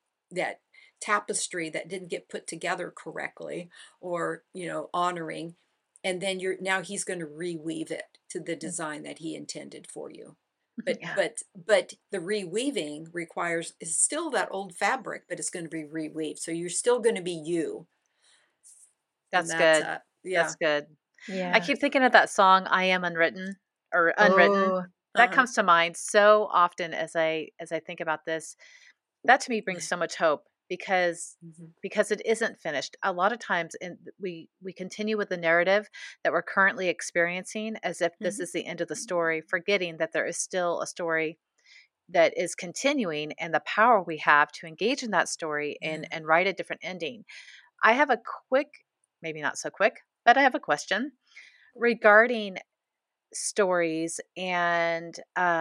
tapestry that didn't get put together correctly, or honoring, and then he's going to reweave it to the design that he intended for you. But the reweaving is still that old fabric, but it's going to be reweaved. So you're still going to be you. That's good. That's good. Yeah. I keep thinking of that song, I Am Unwritten, or Unwritten. That comes to mind so often as I think about this. That to me brings so much hope, because it isn't finished. A lot of times we continue with the narrative that we're currently experiencing as if this is the end of the story, forgetting that there is still a story that is continuing, and the power we have to engage in that story and write a different ending. I have a quick, maybe not so quick, but I have a question regarding stories. And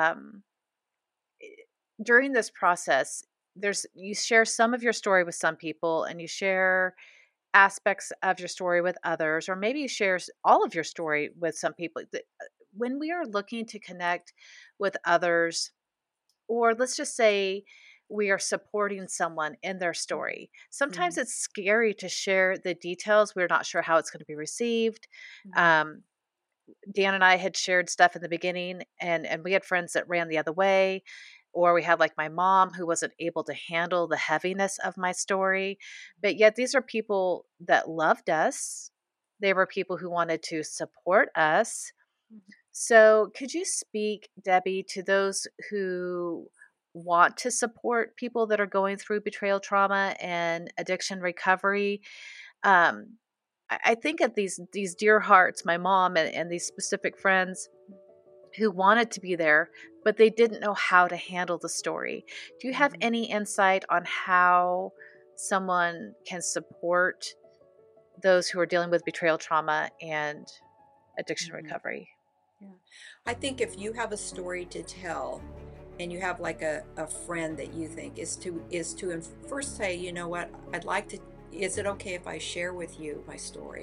during this process, you share some of your story with some people, and you share aspects of your story with others, or maybe you share all of your story with some people. When we are looking to connect with others, or let's just say we are supporting someone in their story. Sometimes Mhm. it's scary to share the details. We're not sure how it's going to be received. Mhm. Um, Dan and I had shared stuff in the beginning, and we had friends that ran the other way, or we had like my mom who wasn't able to handle the heaviness of my story. But yet these are people that loved us. They were people who wanted to support us. Mhm. So, could you speak, Debbie, to those who want to support people that are going through betrayal trauma and addiction recovery? Um, I think of these dear hearts, my mom and these specific friends who wanted to be there, but they didn't know how to handle the story. Do you have Mhm. any insight on how someone can support those who are dealing with betrayal trauma and addiction Mhm. recovery? Yeah. I think if you have a story to tell and you have like a friend that you think first say, you know what, I'd like to, is it okay if I share with you my story?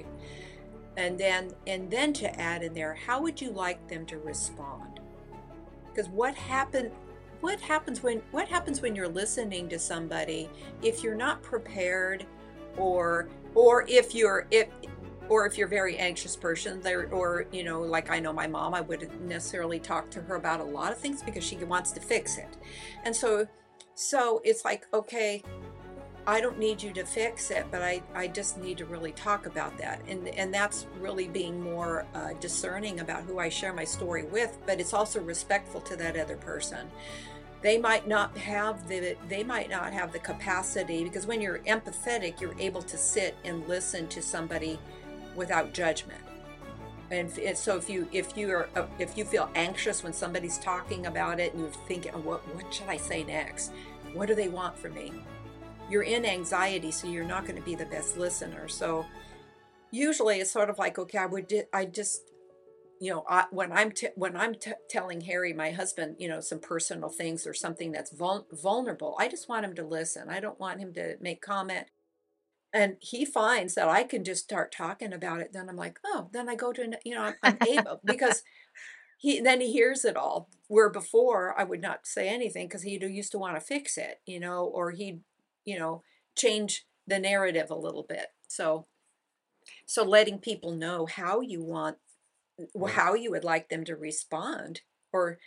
And then to add in there, how would you like them to respond? Because what happens when you're listening to somebody if you're not prepared, or if you're a very anxious person there, or like I know my mom, I wouldn't necessarily talk to her about a lot of things because she wants to fix it. And so it's like, okay, I don't need you to fix it, but I just need to really talk about that. And that's really being more discerning about who I share my story with, but it's also respectful to that other person. They might not have the capacity, because when you're empathetic, you're able to sit and listen to somebody without judgment. And so if you feel anxious when somebody's talking about it and you're thinking, oh, what should I say next? What do they want from me? You're in anxiety, so you're not going to be the best listener. So usually it's sort of like, okay, I just, when I'm telling Harry, my husband, some personal things or something that's vulnerable, I just want him to listen. I don't want him to make comment. And he finds that I can just start talking about it. Then I'm like, oh, then I go to, I'm able, because he hears it all. Where before I would not say anything because he used to want to fix it, or he'd, you know, change the narrative a little bit. So letting people know how you would like them to respond, or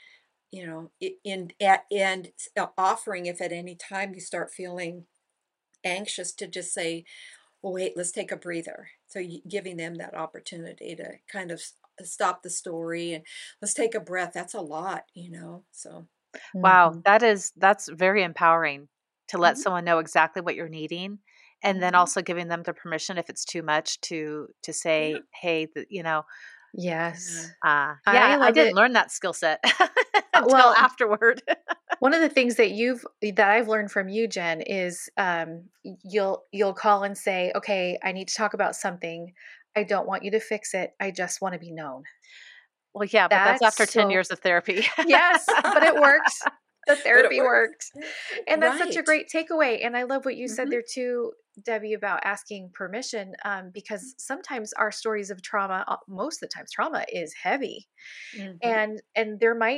and offering, if at any time you start feeling anxious, to just say, well, wait, let's take a breather. So giving them that opportunity to kind of stop the story and let's take a breath. That's a lot. So Wow, Mhm. that's very empowering to let mhm, someone know exactly what you're needing, and then mhm, also giving them the permission if it's too much to yeah, say, "Hey, yeah, Yes. I yeah, I love didn't it. learn that skill set until Well, afterward." one of the things that I've learned from you, Jen, is you'll call and say, "Okay, I need to talk about something. I don't want you to fix it. I just want to be known." Well, yeah, but that's That's after 10 so years of therapy. yes, but it works. The but it therapy works, worked. And that's such a right? great takeaway. And I love what you said hmm there too, Debbie, about asking permission, because sometimes our stories of trauma, most of the times, trauma is heavy, hmm and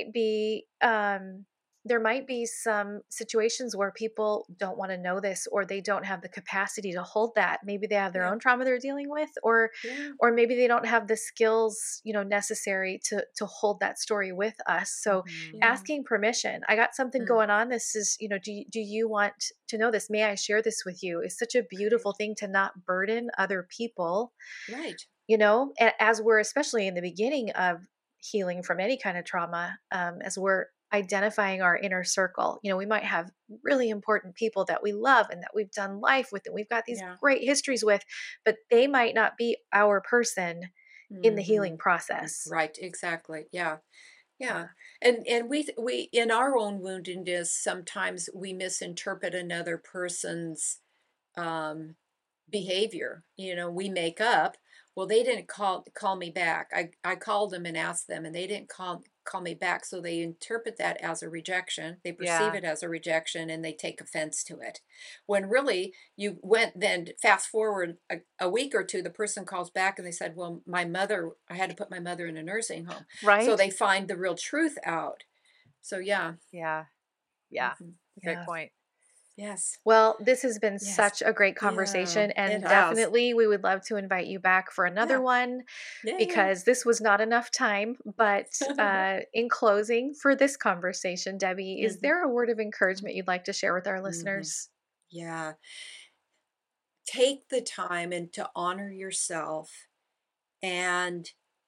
there might be some situations where people don't want to know this, or they don't have the capacity to hold that. Maybe they have their Yeah, own trauma they're dealing with, or yeah, maybe they don't have the skills, necessary to hold that story with us. So Mhm. yeah, asking permission, I got something mm, going on, this is, do you want to know this, may I share this with you, is such a beautiful right, thing, to not burden other people, right. as we're, especially in the beginning of healing from any kind of trauma, as we're identifying our inner circle. We might have really important people that we love and that we've done life with and we've got these Yeah, great histories with, but they might not be our person in the hmm healing process. right, exactly. Yeah. Yeah. Yeah. And we in our own woundedness, sometimes we misinterpret another person's um behavior. We make up, well, they didn't call me back. I called them and asked them, and they didn't call me back. So they interpret that as a rejection. They perceive Yeah, it as a rejection, and they take offense to it. When really you went, then fast forward a week or two, the person calls back and they said, well, I had to put my mother in a nursing home. So right? they find the real truth out. So yeah. Yeah, yeah. hmm Great Yeah. point. Yes. Well, this has been Yes. such a great Yeah, conversation, it and has. definitely we would love to invite you back for another Yeah. one Yay. because this was not enough time. But in closing for this conversation, Debbie, is there a word of encouragement you'd like to share with our listeners? Yeah. Take the time and to honor yourself and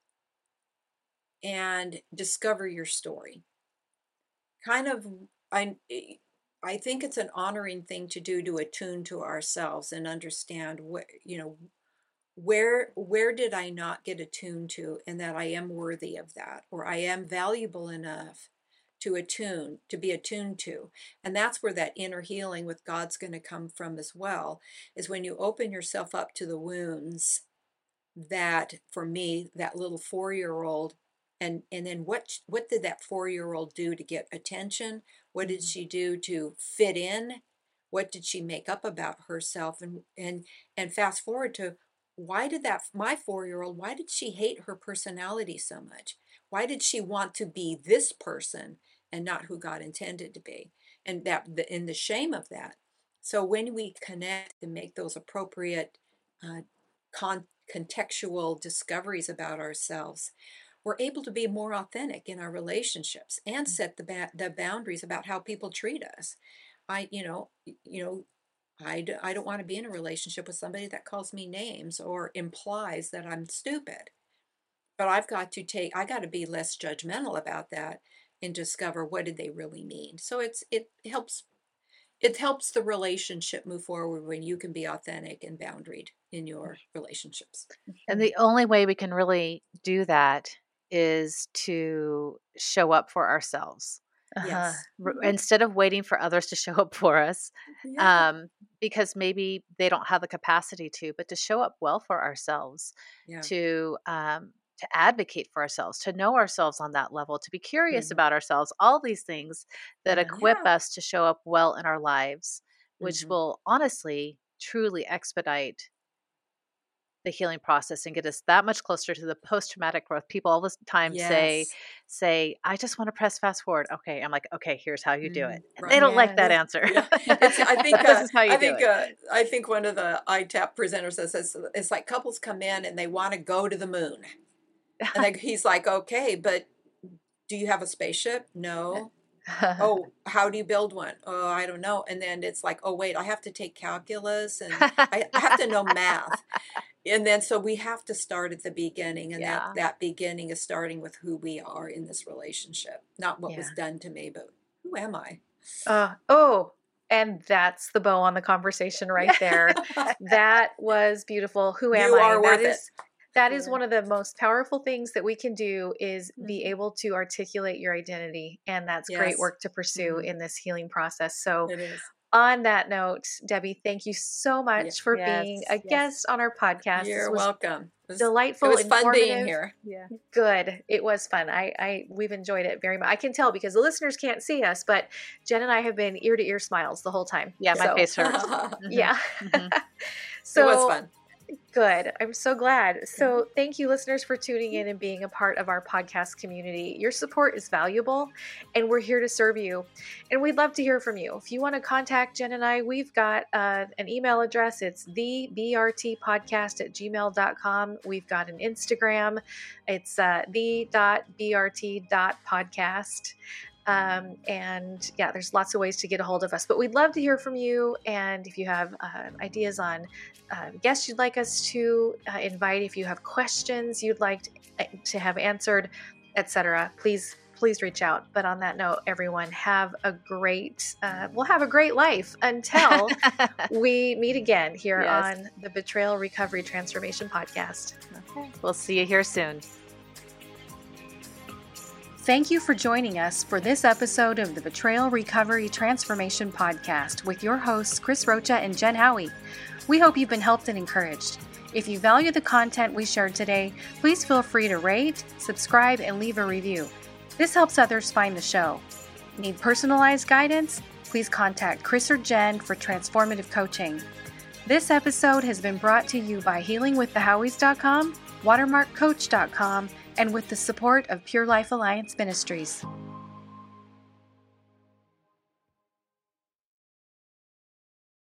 discover your story. Kind of I think it's an honoring thing to do, to attune to ourselves and understand what, where did I not get attuned to, and that I am worthy of that, or I am valuable enough to be attuned to. And that's where that inner healing with God's going to come from as well, is when you open yourself up to the wounds that, for me, that little 4-year-old, and then what did that 4-year-old do to get attention? What did she do to fit in? What did she make up about herself? And fast forward to, why did that my 4-year-old, why did she hate her personality so much? Why did she want to be this person and not who God intended to be? And in the shame of that. So when we connect and make those appropriate uh, contextual discoveries about ourselves, we're able to be more authentic in our relationships and set the boundaries about how people treat us. I, you know, I don't want to be in a relationship with somebody that calls me names or implies that I'm stupid. But I got to be less judgmental about that and discover, what did they really mean. So it helps the relationship move forward when you can be authentic and boundaried in your relationships. And the only way we can really do that is to show up for ourselves. Yes. Instead of waiting for others to show up for us, Yeah. because maybe they don't have the capacity to, but to show up well for ourselves, Yeah. to advocate for ourselves, to know ourselves on that level, to be curious about ourselves, all these things that equip us to show up well in our lives, which will honestly, truly expedite the healing process and get us that much closer to the post-traumatic growth. People all the time say, I just want to press fast forward. Okay. I'm like, okay, here's how you do it. And they don't like that answer. Yeah. I think this is how you do it. I think one of the ITAP presenters says it's like couples come in and they want to go to the moon. And he's like, okay, but do you have a spaceship? No. Oh, how do you build one? Oh, I don't know. And then it's like, oh, wait, I have to take calculus and I have to know math. And then so we have to start at the beginning, and that beginning is starting with who we are in this relationship, not what was done to me, but who am I? And that's the bow on the conversation right there. That was beautiful. Who am I? You are worth it. That is one of the most powerful things that we can do, is be able to articulate your identity. And that's great work to pursue in this healing process. So it is. On that note, Debbie, thank you so much for being a guest on our podcast. You're welcome. It was delightful. It was fun being here. Yeah. Good. It was fun. We've enjoyed it very much. I can tell because the listeners can't see us, but Jen and I have been ear to ear smiles the whole time. Yeah, my face hurts. Yeah. So it was fun. Good. I'm so glad. So thank you, listeners, for tuning in and being a part of our podcast community. Your support is valuable, and we're here to serve you. And we'd love to hear from you. If you want to contact Jen and I, we've got an email address. It's thebrtpodcast@gmail.com. We've got an Instagram. It's the.brt.podcast. And yeah, there's lots of ways to get a hold of us, but we'd love to hear from you. And if you have ideas on guests you'd like us to invite, if you have questions you'd like to have answered, etc., please reach out. But on that note, everyone, have a great life until we meet again here on the Betrayal Recovery Transformation Podcast. Okay. We'll see you here soon. Thank you for joining us for this episode of the Betrayal Recovery Transformation Podcast with your hosts, Chris Rocha and Jen Howie. We hope you've been helped and encouraged. If you value the content we shared today, please feel free to rate, subscribe, and leave a review. This helps others find the show. Need personalized guidance? Please contact Chris or Jen for transformative coaching. This episode has been brought to you by HealingWithTheHowies.com, WatermarkCoach.com, and with the support of Pure Life Alliance Ministries.